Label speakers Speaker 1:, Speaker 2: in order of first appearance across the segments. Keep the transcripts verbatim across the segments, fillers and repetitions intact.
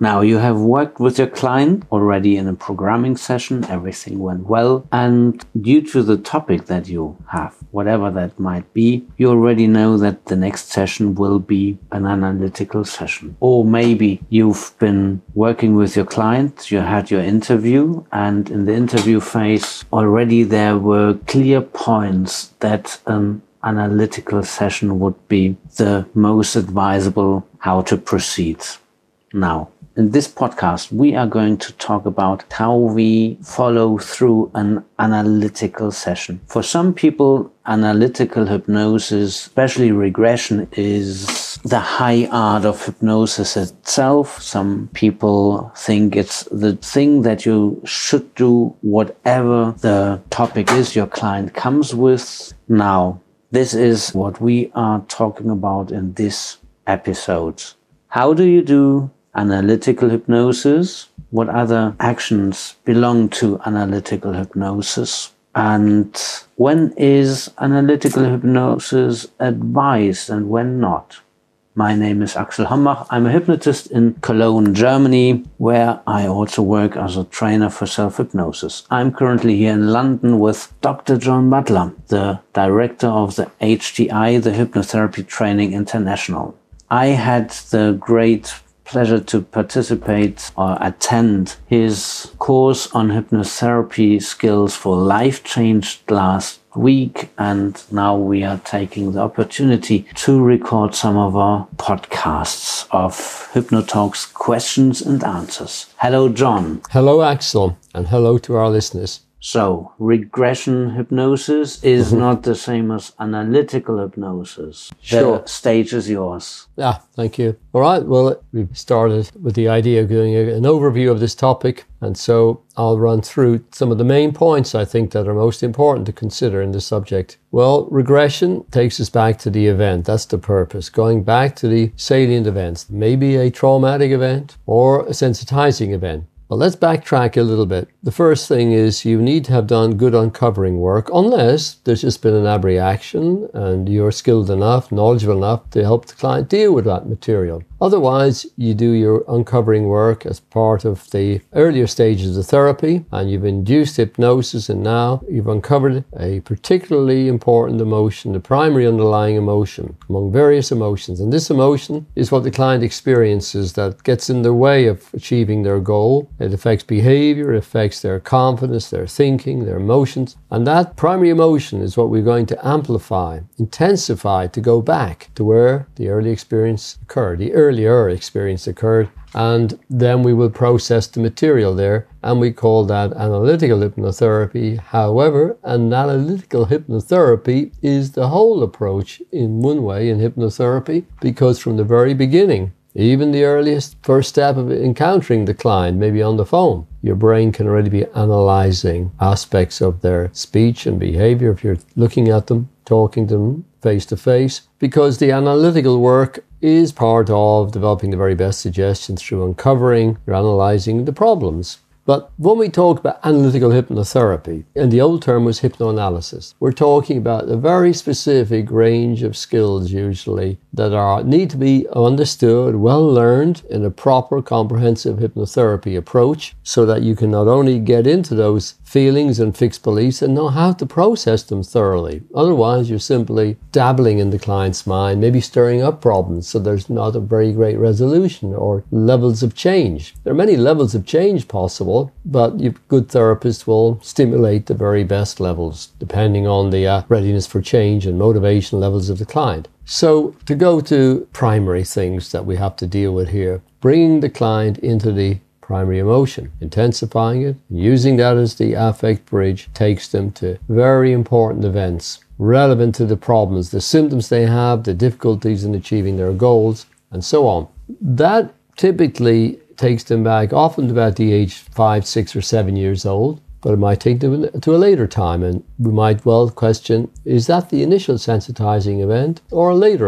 Speaker 1: Now, you have worked with your client already in a programming session, everything went well, and due to the topic that you have, whatever that might be, you already know that the next session will be an analytical session. Or maybe you've been working with your client, you had your interview, and in the interview phase already there were clear points that an analytical session would be the most advisable how to proceed. Now, in this podcast, we are going to talk about how we follow through an analytical session. For some people, analytical hypnosis, especially regression, is the high art of hypnosis itself. Some people think it's the thing that you should do whatever the topic is your client comes with. Now, this is what we are talking about in this episode. How do you do analytical hypnosis? What other actions belong to analytical hypnosis? And when is analytical hypnosis advised and when not? My name is Axel Hambach. I'm a hypnotist in Cologne, Germany, where I also work as a trainer for self-hypnosis. I'm currently here in London with Doctor John Butler, the director of the H T I, the Hypnotherapy Training International. I had the great pleasure to participate or attend his course on hypnotherapy skills for life change last week, and now we are taking the opportunity to record some of our podcasts of HypnoTalks questions and answers. Hello, John.
Speaker 2: Hello, Axel, and hello to our listeners.
Speaker 1: So, regression hypnosis is mm-hmm. not the same as analytical hypnosis.
Speaker 2: Sure.
Speaker 1: The stage is yours.
Speaker 2: Yeah, thank you. All right, well, we've started with the idea of doing a, an overview of this topic, and so I'll run through some of the main points I think that are most important to consider in this subject. Well, regression takes us back to the event. That's the purpose, going back to the salient events, maybe a traumatic event or a sensitizing event. Well, let's backtrack a little bit. The first thing is you need to have done good uncovering work, unless there's just been an abreaction and you're skilled enough, knowledgeable enough to help the client deal with that material. Otherwise, you do your uncovering work as part of the earlier stages of therapy, and you've induced hypnosis, and now you've uncovered a particularly important emotion, the primary underlying emotion among various emotions. And this emotion is what the client experiences that gets in the way of achieving their goal. It affects behavior, it affects their confidence, their thinking, their emotions. And that primary emotion is what we're going to amplify, intensify, to go back to where the early experience occurred, the earlier experience occurred. And then we will process the material there, and we call that analytical hypnotherapy. However, an analytical hypnotherapy is the whole approach in one way in hypnotherapy, because from the very beginning, even the earliest first step of encountering the client, maybe on the phone, your brain can already be analyzing aspects of their speech and behavior if you're looking at them, talking to them face to face, because the analytical work is part of developing the very best suggestions through uncovering, you're analyzing the problems. But when we talk about analytical hypnotherapy, and the old term was hypnoanalysis, we're talking about a very specific range of skills usually that are need to be understood, well learned in a proper comprehensive hypnotherapy approach, so that you can not only get into those feelings and fixed beliefs and know how to process them thoroughly. Otherwise, you're simply dabbling in the client's mind, maybe stirring up problems, so there's not a very great resolution or levels of change. There are many levels of change possible, but good therapists will stimulate the very best levels, depending on the uh, readiness for change and motivation levels of the client. So, to go to primary things that we have to deal with here, bringing the client into the primary emotion, intensifying it, and using that as the affect bridge takes them to very important events relevant to the problems, the symptoms they have, the difficulties in achieving their goals, and so on. That typically takes them back often to about the age five, six, or seven years old, but it might take them to a later time, and we might well question, is that the initial sensitizing event or a later event?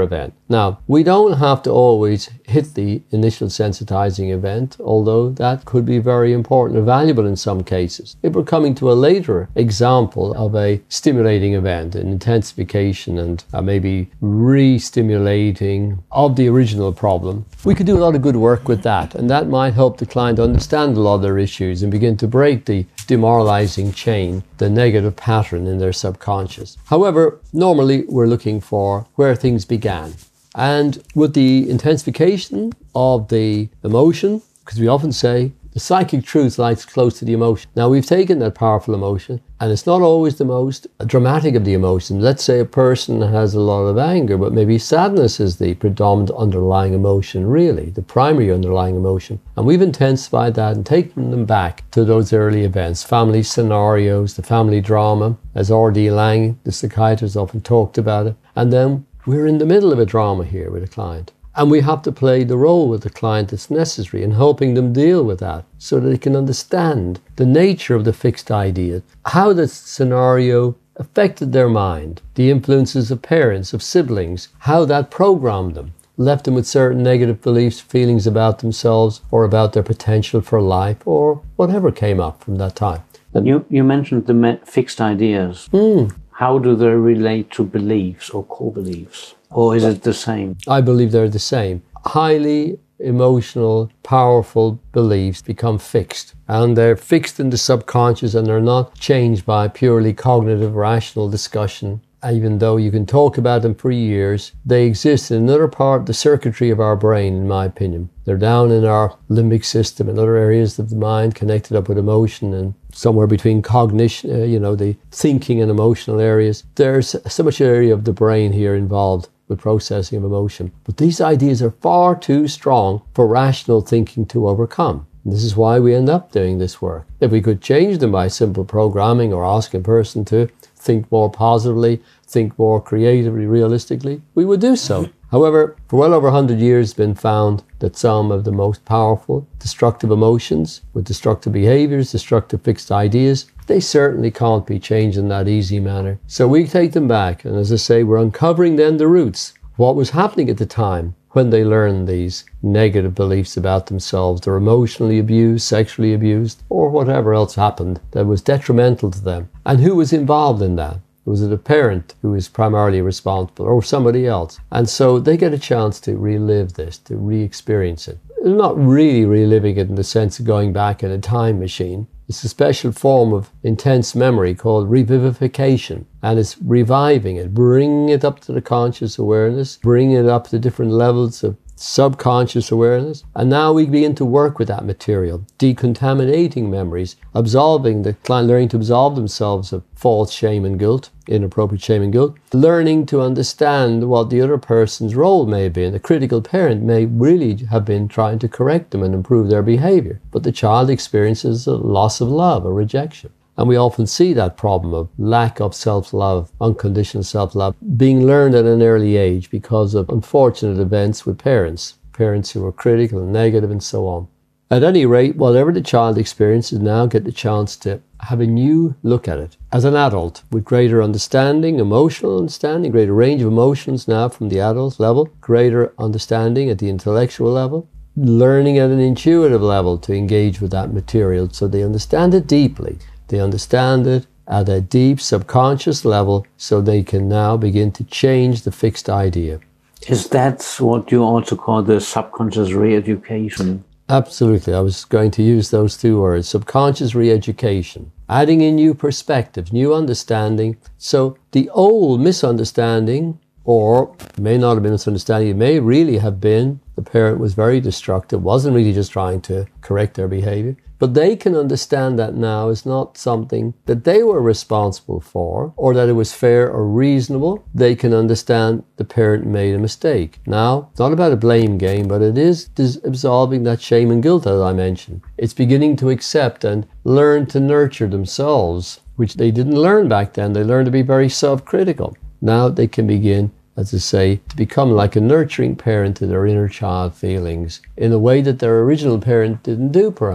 Speaker 2: Now, we don't have to always hit the initial sensitizing event, although that could be very important or valuable in some cases. If we're coming to a later example of a stimulating event, an intensification and uh, maybe re-stimulating of the original problem, we could do a lot of good work with that, and that might help the client understand a lot of their issues and begin to break the demoralizing chain, the negative pattern in their subconscious. However, normally we're looking for where things began. And with the intensification of the emotion, because we often say the psychic truth lies close to the emotion. Now, we've taken that powerful emotion, and it's not always the most dramatic of the emotions. Let's say a person has a lot of anger, but maybe sadness is the predominant underlying emotion, really, the primary underlying emotion. And we've intensified that and taken them back to those early events, family scenarios, the family drama, as R D Laing, the psychiatrist, often talked about it. And then we're in the middle of a drama here with a client. And we have to play the role with the client that's necessary in helping them deal with that so that they can understand the nature of the fixed idea, how the scenario affected their mind, the influences of parents, of siblings, how that programmed them, left them with certain negative beliefs, feelings about themselves or about their potential for life or whatever came up from that time.
Speaker 1: And you, you mentioned the me- fixed ideas.
Speaker 2: Mm.
Speaker 1: How do they relate to beliefs or core beliefs? Or is it the same?
Speaker 2: I believe they're the same. Highly emotional, powerful beliefs become fixed. And they're fixed in the subconscious and they're not changed by purely cognitive, rational discussion. Even though you can talk about them for years, they exist in another part of the circuitry of our brain, in my opinion. They're down in our limbic system and other areas of the mind connected up with emotion and somewhere between cognition, uh, you know, the thinking and emotional areas. There's so much area of the brain here involved with processing of emotion. But these ideas are far too strong for rational thinking to overcome. And this is why we end up doing this work. If we could change them by simple programming or asking a person to think more positively, think more creatively, realistically, we would do so. However, for well over one hundred years, it's been found that some of the most powerful destructive emotions with destructive behaviors, destructive fixed ideas, they certainly can't be changed in that easy manner. So we take them back, and as I say, we're uncovering then the roots. What was happening at the time when they learned these negative beliefs about themselves, they're emotionally abused, sexually abused, or whatever else happened that was detrimental to them. And who was involved in that? Was it a parent who was primarily responsible or somebody else? And so they get a chance to relive this, to re-experience it. They're not really reliving it in the sense of going back in a time machine. It's a special form of intense memory called revivification, and it's reviving it, bringing it up to the conscious awareness, bringing it up to different levels of subconscious awareness. And now we begin to work with that material, decontaminating memories, absolving the client, learning to absolve themselves of false shame and guilt, inappropriate shame and guilt, learning to understand what the other person's role may be. And the critical parent may really have been trying to correct them and improve their behavior, but the child experiences a loss of love, a rejection. And we often see that problem of lack of self-love, unconditional self-love, being learned at an early age because of unfortunate events with parents, parents who are critical and negative and so on. At any rate, whatever the child experiences, now get the chance to have a new look at it as an adult with greater understanding, emotional understanding, greater range of emotions now from the adult level, greater understanding at the intellectual level, learning at an intuitive level to engage with that material so they understand it deeply. They understand it at a deep subconscious level so they can now begin to change the fixed idea.
Speaker 1: Is that what you also call the subconscious re-education?
Speaker 2: Absolutely. I was going to use those two words, subconscious re-education. Adding in new perspectives, new understanding. So the old misunderstanding, or it may not have been misunderstanding, it may really have been the parent was very destructive, wasn't really just trying to correct their behavior. But they can understand that now is not something that they were responsible for or that it was fair or reasonable. They can understand the parent made a mistake. Now, it's not about a blame game, but it is absolving that shame and guilt that I mentioned. It's beginning to accept and learn to nurture themselves, which they didn't learn back then. They learned to be very self-critical. Now they can begin, as I say, to become like a nurturing parent to their inner child feelings in a way that their original parent didn't do, perhaps.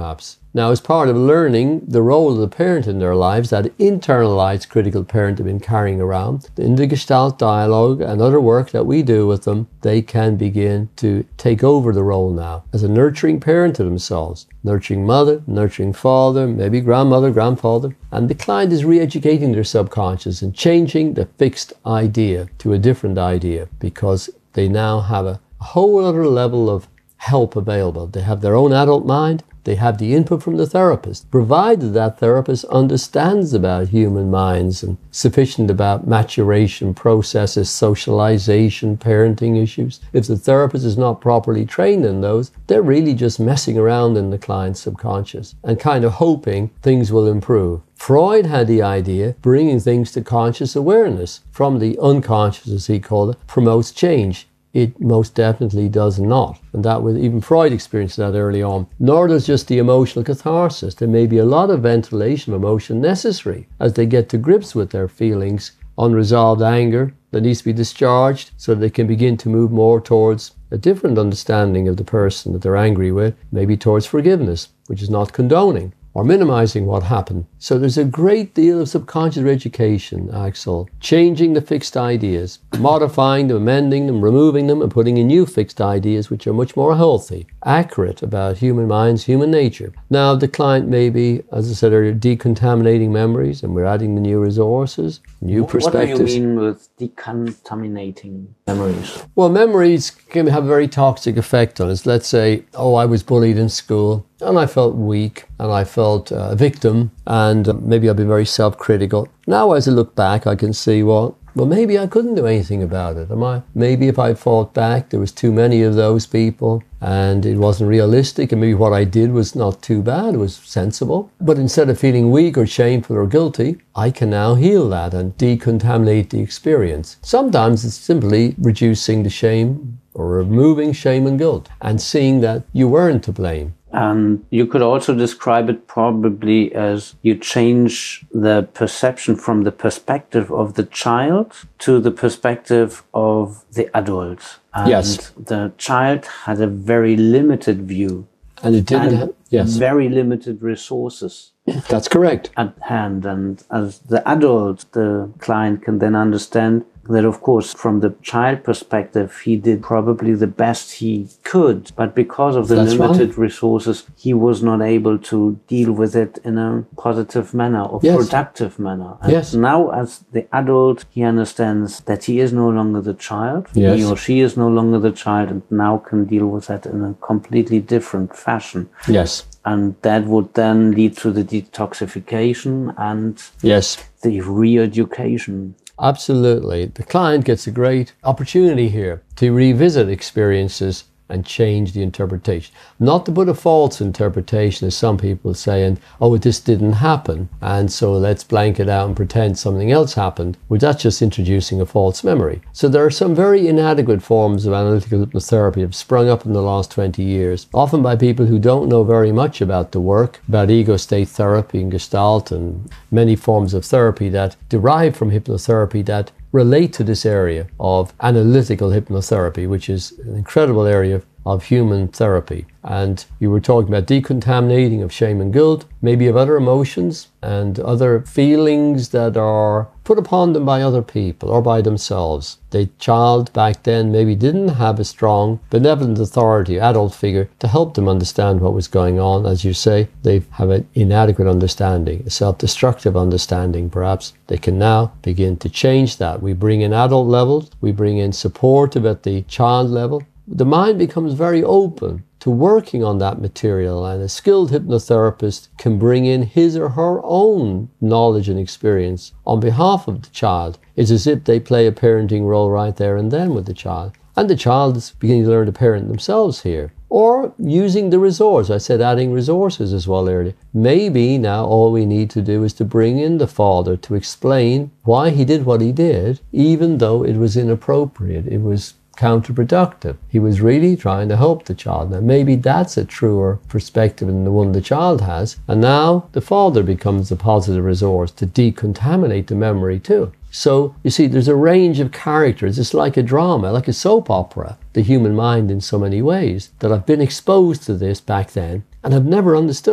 Speaker 2: Now, as part of learning the role of the parent in their lives, that internalized critical parent they've been carrying around, in the Gestalt dialogue and other work that we do with them, they can begin to take over the role now as a nurturing parent to themselves. Nurturing mother, nurturing father, maybe grandmother, grandfather. And the client is re-educating their subconscious and changing the fixed idea to a different idea, because they now have a whole other level of help available. They have their own adult mind. They have the input from the therapist, provided that therapist understands about human minds and sufficient about maturation processes, socialization, parenting issues. If the therapist is not properly trained in those, they're really just messing around in the client's subconscious and kind of hoping things will improve. Freud had the idea bringing things to conscious awareness from the unconscious, as he called it, promotes change. It most definitely does not. And that was, even Freud experienced that early on. Nor does just the emotional catharsis. There may be a lot of ventilation of emotion necessary as they get to grips with their feelings, unresolved anger that needs to be discharged, so they can begin to move more towards a different understanding of the person that they're angry with, maybe towards forgiveness, which is not condoning or minimizing what happened. So there's a great deal of subconscious education, Axel, changing the fixed ideas, modifying them, amending them, removing them, and putting in new fixed ideas which are much more healthy, accurate about human minds, human nature. Now, the client may be, as I said earlier, decontaminating memories, and we're adding the new resources, new perspectives.
Speaker 1: What do you mean with decontaminating memories?
Speaker 2: Well, memories can have a very toxic effect on us. Let's say, oh, I was bullied in school, and I felt weak, and I felt uh, a victim, and uh, maybe I've been very self-critical. Now, as I look back, I can see, well, well, maybe I couldn't do anything about it. Am I? Maybe if I fought back, there was too many of those people, and it wasn't realistic, and maybe what I did was not too bad, it was sensible. But instead of feeling weak or shameful or guilty, I can now heal that and decontaminate the experience. Sometimes it's simply reducing the shame or removing shame and guilt and seeing that you weren't to blame.
Speaker 1: And you could also describe it probably as you change the perception from the perspective of the child to the perspective of the adult. And
Speaker 2: yes.
Speaker 1: The child had a very limited view.
Speaker 2: And it didn't
Speaker 1: and
Speaker 2: have, yes.
Speaker 1: very limited resources.
Speaker 2: That's correct.
Speaker 1: At hand. And as the adult, the client can then understand that, of course, from the child perspective, he did probably the best he could, but because of the
Speaker 2: That's
Speaker 1: limited
Speaker 2: right.
Speaker 1: resources, he was not able to deal with it in a positive manner or
Speaker 2: yes.
Speaker 1: productive manner. And
Speaker 2: yes.
Speaker 1: now, as the adult, he understands that he is no longer the child,
Speaker 2: yes.
Speaker 1: he or she is no longer the child, and now can deal with that in a completely different fashion.
Speaker 2: Yes.
Speaker 1: And that would then lead to the detoxification and
Speaker 2: yes.
Speaker 1: the re-education.
Speaker 2: Absolutely. The client gets a great opportunity here to revisit experiences and change the interpretation. Not to put a false interpretation, as some people say, and, oh, this didn't happen, and so let's blank it out and pretend something else happened. Well, that's just introducing a false memory. So there are some very inadequate forms of analytical hypnotherapy that have sprung up in the last twenty years, often by people who don't know very much about the work, about ego state therapy and Gestalt and many forms of therapy that derive from hypnotherapy that relate to this area of analytical hypnotherapy, which is an incredible area of human therapy. And you were talking about decontaminating of shame and guilt, maybe of other emotions and other feelings that are put upon them by other people or by themselves. The child back then maybe didn't have a strong benevolent authority, adult figure, to help them understand what was going on. As you say, they have an inadequate understanding, a self-destructive understanding perhaps. They can now begin to change that. We bring in adult levels, we bring in supportive at the child level. The mind becomes very open to working on that material, and a skilled hypnotherapist can bring in his or her own knowledge and experience on behalf of the child. It's as if they play a parenting role right there and then with the child. And the child is beginning to learn to parent themselves here. Or using the resource. I said adding resources as well earlier. Maybe now all we need to do is to bring in the father to explain why he did what he did, even though it was inappropriate. It was counterproductive. He was really trying to help the child. Now maybe that's a truer perspective than the one the child has. And now the father becomes a positive resource to decontaminate the memory too. So you see, there's a range of characters. It's like a drama, like a soap opera, the human mind in so many ways, that I've been exposed to this back then and I've never understood it.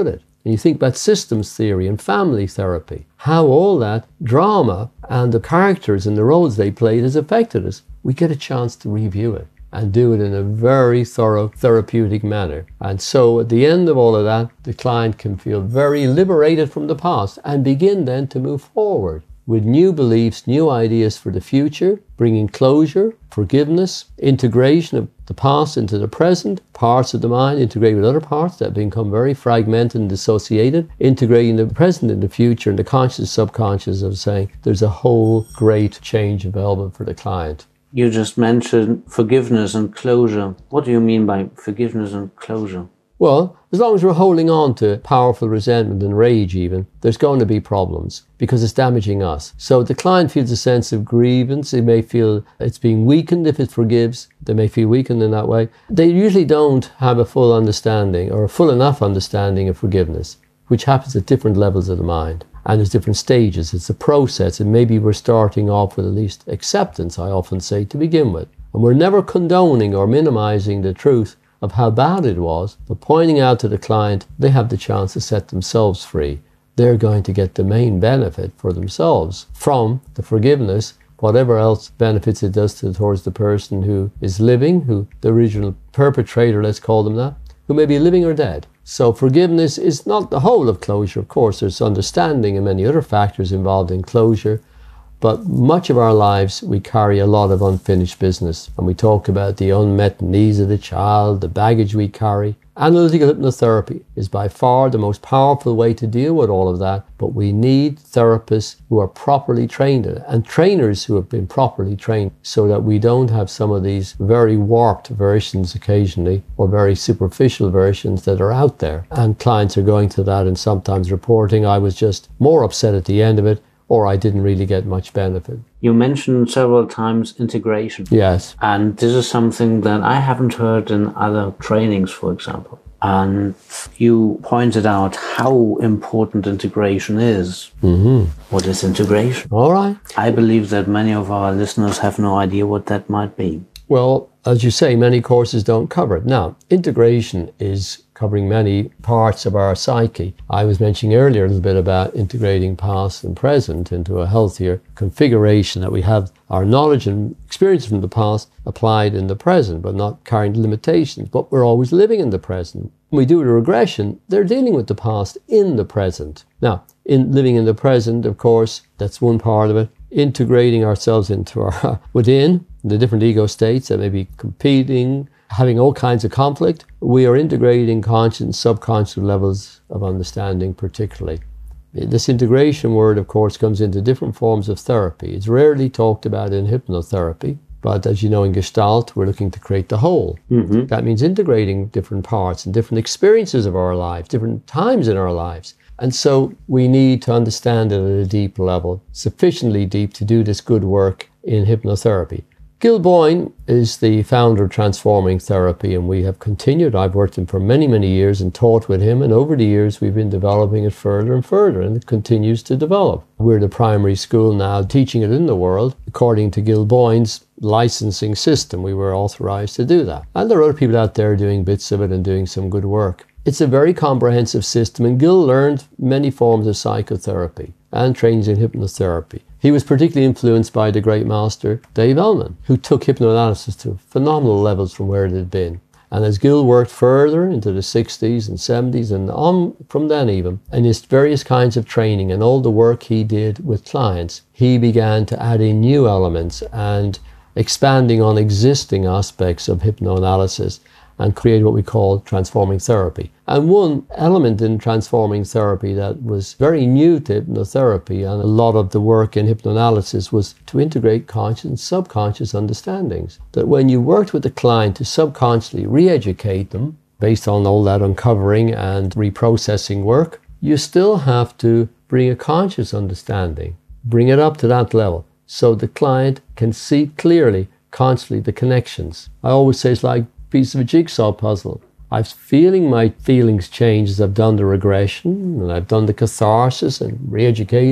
Speaker 2: and you think about systems theory and family therapy, how all that drama and the characters and the roles they played has affected us, we get a chance to review it and do it in a very thorough therapeutic manner. And so at the end of all of that, the client can feel very liberated from the past and begin then to move forward with new beliefs, new ideas for the future, bringing closure, forgiveness, integration of the past into the present, parts of the mind integrate with other parts that become very fragmented and dissociated, integrating the present and the future and the conscious, subconscious of saying there's a whole great change available for the client.
Speaker 1: You just mentioned forgiveness and closure. What do you mean by forgiveness and closure?
Speaker 2: Well, as long as we're holding on to powerful resentment and rage even, there's going to be problems because it's damaging us. So the client feels a sense of grievance. They may feel it's being weakened if it forgives. They may feel weakened in that way. They usually don't have a full understanding or a full enough understanding of forgiveness, which happens at different levels of the mind. And there's different stages. It's a process, and maybe we're starting off with at least acceptance, I often say, to begin with. And we're never condoning or minimizing the truth of how bad it was, but pointing out to the client they have the chance to set themselves free. They're going to get the main benefit for themselves from the forgiveness, whatever else benefits it does to, towards the person who is living, who the original perpetrator, let's call them that, who may be living or dead. So forgiveness is not the whole of closure. Of course, there's understanding and many other factors involved in closure. But much of our lives, we carry a lot of unfinished business. And we talk about the unmet needs of the child, the baggage we carry. Analytical hypnotherapy is by far the most powerful way to deal with all of that. But we need therapists who are properly trained in it, and trainers who have been properly trained, so that we don't have some of these very warped versions occasionally, or very superficial versions that are out there. And clients are going to that and sometimes reporting, I was just more upset at the end of it, or I didn't really get much benefit.
Speaker 1: You mentioned several times integration.
Speaker 2: Yes.
Speaker 1: And this is something that I haven't heard in other trainings, for example. And you pointed out how important integration is.
Speaker 2: Mm-hmm.
Speaker 1: What is integration?
Speaker 2: All right.
Speaker 1: I believe that many of our listeners have no idea what that might be.
Speaker 2: Well, as you say, many courses don't cover it. Now, integration is covering many parts of our psyche. I was mentioning earlier a little bit about integrating past and present into a healthier configuration, that we have our knowledge and experience from the past applied in the present, but not carrying limitations, but we're always living in the present. When we do a regression, they're dealing with the past in the present. Now, in living in the present, of course, that's one part of it. Integrating ourselves into our within the different ego states that may be competing, having all kinds of conflict. We are integrating conscious and subconscious levels of understanding particularly. This integration word, of course, comes into different forms of therapy. It's rarely talked about in hypnotherapy, but as you know, in Gestalt, we're looking to create the whole. Mm-hmm. That means integrating different parts and different experiences of our lives, different times in our lives. And so we need to understand it at a deep level, sufficiently deep to do this good work in hypnotherapy. Gil Boyne is the founder of Transforming Therapy, and we have continued. I've worked with him for many, many years and taught with him, and over the years we've been developing it further and further, and it continues to develop. We're the primary school now teaching it in the world according to Gil Boyne's licensing system. We were authorized to do that. And there are other people out there doing bits of it and doing some good work. It's a very comprehensive system, and Gil learned many forms of psychotherapy and trains in hypnotherapy. He was particularly influenced by the great master Dave Ellman, who took hypnoanalysis to phenomenal levels from where it had been. And as Gil worked further into the sixties and seventies and on from then even, and his various kinds of training and all the work he did with clients, he began to add in new elements and expanding on existing aspects of hypnoanalysis, and create what we call transforming therapy. And one element in transforming therapy that was very new to hypnotherapy, and a lot of the work in hypnoanalysis, was to integrate conscious and subconscious understandings. That when you worked with the client to subconsciously re-educate them, based on all that uncovering and reprocessing work, you still have to bring a conscious understanding, bring it up to that level, so the client can see clearly, consciously, the connections. I always say it's like piece of a jigsaw puzzle. I'm feeling my feelings change as I've done the regression and I've done the catharsis and re-educating.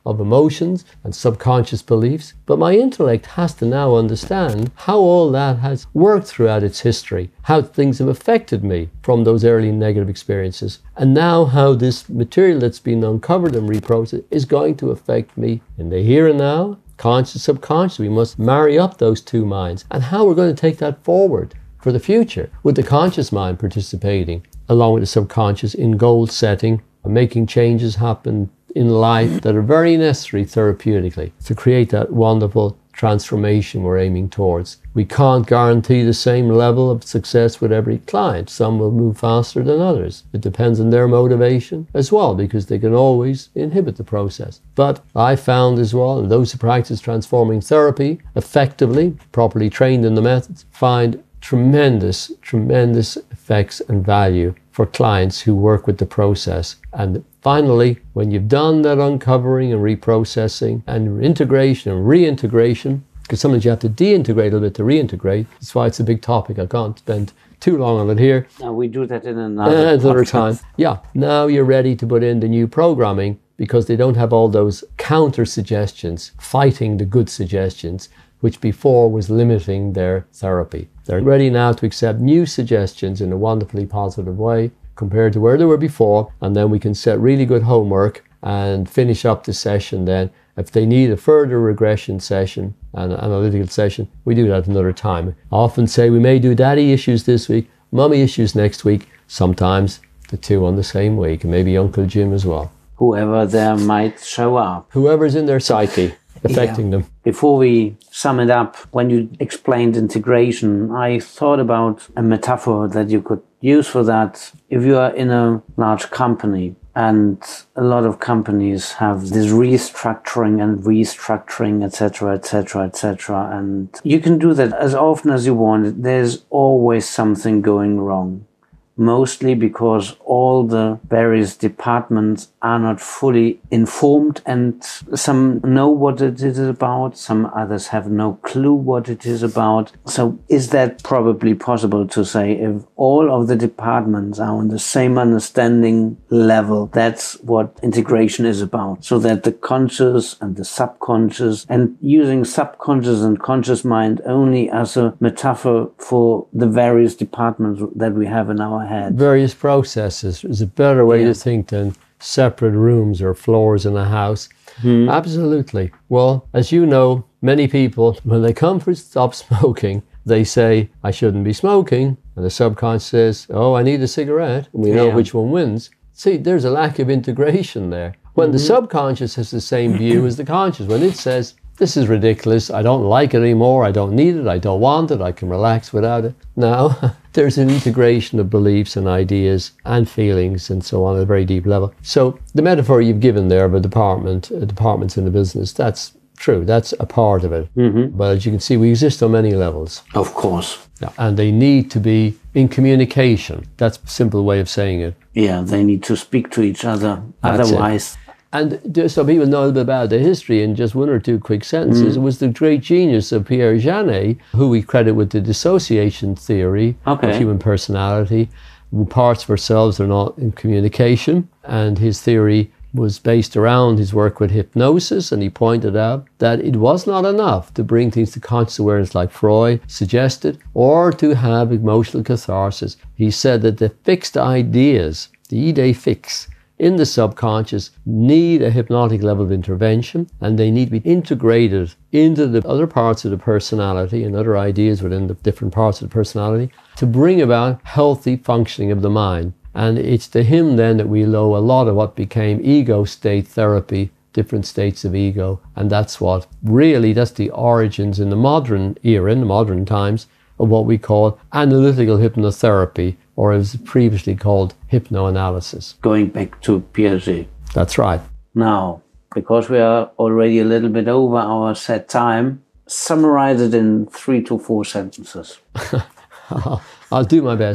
Speaker 2: of emotions and subconscious beliefs, but my intellect has to now understand how all that has worked throughout its history, how things have affected me from those early negative experiences, and now how this material that's been uncovered and reprocessed is going to affect me in the here and now, conscious, subconscious. We must marry up those two minds, and how we're going to take that forward for the future, with the conscious mind participating along with the subconscious in goal setting, making changes happen in life that are very necessary therapeutically to create that wonderful transformation we're aiming towards. We can't guarantee the same level of success with every client. Some will move faster than others. It depends on their motivation as well, because they can always inhibit the process. But I found as well, and those who practice transforming therapy effectively, properly trained in the methods, find tremendous, tremendous effects and value for clients who work with the process. And finally, when you've done that uncovering and reprocessing and integration and reintegration, because sometimes you have to deintegrate a little bit to reintegrate. That's why it's a big topic. I can't spend too long on it here.
Speaker 1: No, we do that in another,
Speaker 2: uh, another time. Yeah, now you're ready to put in the new programming, because they don't have all those counter suggestions fighting the good suggestions, which before was limiting their therapy. They're ready now to accept new suggestions in a wonderfully positive way compared to where they were before, and then we can set really good homework and finish up the session then. If they need a further regression session, an analytical session, we do that another time. I often say we may do daddy issues this week, mummy issues next week, sometimes the two on the same week, and maybe Uncle Jim as well.
Speaker 1: Whoever there might show up.
Speaker 2: Whoever's in their psyche. Affecting yeah. them.
Speaker 1: Before we sum it up, when you explained integration, I thought about a metaphor that you could use for that. If you are in a large company, and a lot of companies have this restructuring and restructuring, et cetera, et cetera, et cetera, and you can do that as often as you want. There's always something going wrong. Mostly because all the various departments are not fully informed, and some know what it is about, some others have no clue what it is about. So is that probably possible to say, if all of the departments are on the same understanding level, that's what integration is about, so that the conscious and the subconscious, and using subconscious and conscious mind only as a metaphor for the various departments that we have in our head.
Speaker 2: Various processes is a better way
Speaker 1: yeah.
Speaker 2: to think than separate rooms or floors in a house. Hmm. Absolutely. Well, as you know, many people, when they come for stop smoking, they say, I shouldn't be smoking. And the subconscious says, oh, I need a cigarette. And we know yeah. which one wins. See, there's a lack of integration there. When mm-hmm. the subconscious has the same view as the conscious, when it says, this is ridiculous, I don't like it anymore, I don't need it, I don't want it, I can relax without it. Now, there's an integration of beliefs and ideas and feelings and so on at a very deep level. So the metaphor you've given there of a department, a department's in the business, that's true, that's a part of it. Mm-hmm. But as you can see, we exist on many levels.
Speaker 1: Of course.
Speaker 2: Yeah. And they need to be in communication. That's a simple way of saying it.
Speaker 1: Yeah, they need to speak to each other. That's Otherwise... It.
Speaker 2: And just so people know a little bit about the history in just one or two quick sentences, mm. it was the great genius of Pierre Janet, who we credit with the dissociation theory okay. of human personality. Parts of ourselves are not in communication. And his theory was based around his work with hypnosis. And he pointed out that it was not enough to bring things to conscious awareness like Freud suggested, or to have emotional catharsis. He said that the fixed ideas, the idée fixe, in the subconscious need a hypnotic level of intervention, and they need to be integrated into the other parts of the personality and other ideas within the different parts of the personality to bring about healthy functioning of the mind. And it's to him then that we owe a lot of what became ego state therapy, different states of ego. And that's what really, that's the origins in the modern era, in the modern times, of what we call analytical hypnotherapy, or as previously called hypnoanalysis.
Speaker 1: Going back to Piaget.
Speaker 2: That's right.
Speaker 1: Now, because we are already a little bit over our set time, summarize it in three to four sentences.
Speaker 2: I'll do my best.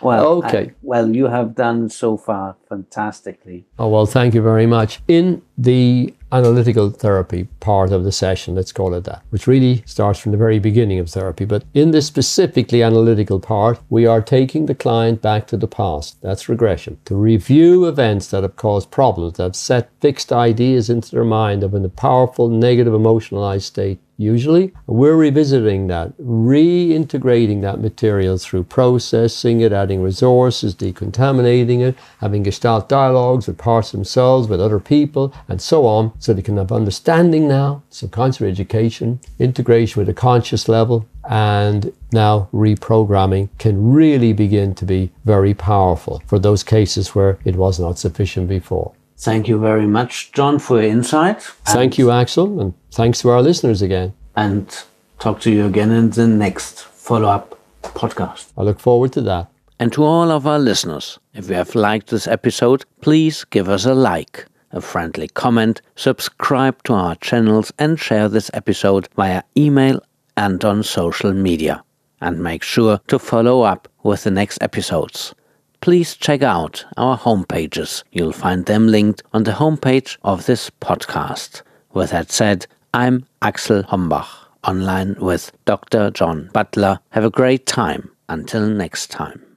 Speaker 1: Well,
Speaker 2: okay.
Speaker 1: I, well, you have done so far fantastically.
Speaker 2: Oh, well, thank you very much. In the analytical therapy part of the session, let's call it that, which really starts from the very beginning of therapy. But in this specifically analytical part, we are taking the client back to the past. That's regression. To review events that have caused problems, that have set fixed ideas into their mind of in a powerful negative emotionalized state. Usually, we're revisiting that, reintegrating that material through processing it, adding resources, decontaminating it, having gestalt dialogues with parts of themselves, with other people, and so on, so they can have understanding now, subconscious education, integration with a conscious level, and now reprogramming can really begin to be very powerful for those cases where it was not sufficient before.
Speaker 1: Thank you very much, John, for your insight.
Speaker 2: Thank you, Axel, and thanks to our listeners again.
Speaker 1: And talk to you again in the next follow-up podcast.
Speaker 2: I look forward to that.
Speaker 1: And to all of our listeners, if you have liked this episode, please give us a like, a friendly comment, subscribe to our channels, and share this episode via email and on social media. And make sure to follow up with the next episodes. Please check out our homepages. You'll find them linked on the homepage of this podcast. With that said, I'm Axel Hombach, online with Doctor John Butler. Have a great time. Until next time.